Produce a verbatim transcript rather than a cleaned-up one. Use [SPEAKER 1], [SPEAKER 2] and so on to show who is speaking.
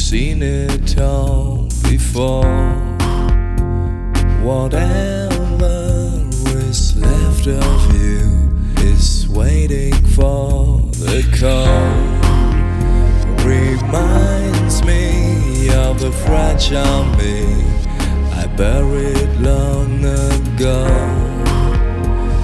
[SPEAKER 1] seen it all before. Whatever is left of you is waiting for the call. Reminds me of the fragile me I buried long ago.